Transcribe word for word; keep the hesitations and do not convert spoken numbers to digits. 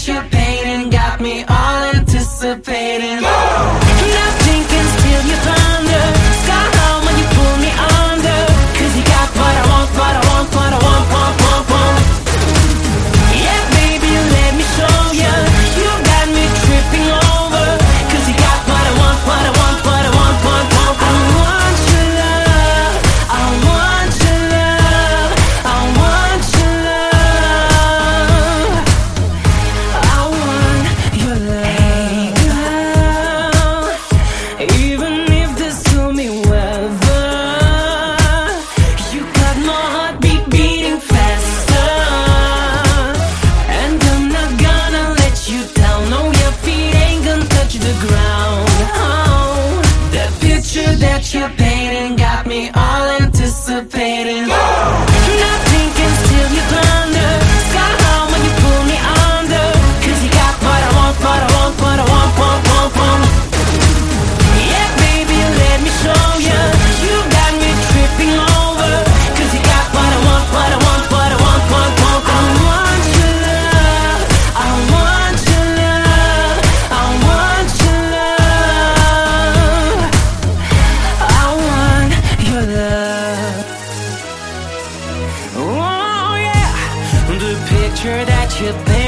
that you're painting got me all anticipating. Nothing can steal your thunder. Sky high when you pull me under. Cause you got what I want, what I want, what I want, want, want, want. Yeah, baby, let me show ya. You got me tripping over. Cause you got what I want, what I want, what I want, want, want, want. I want your love, I want your love, I want your love, I want your love. Hey girl, even if there's stormy weather, you got my heartbeat beating faster. And I'm not gonna let you down. No, your feet ain't gonna touch the ground. Oh, that picture that you're painting got me all anticipating. Nothing can steal your thunder. Sky high when you pull me under. Cause you got what I want, what I want, what I want, want, want, want. Yeah, baby, let me show ya. You got me tripping over. Cause you got what I want, what I want, what I want, want, want, want. I want your love, I want your love, I want your love, I want your love. Oh yeah, the picture that you paint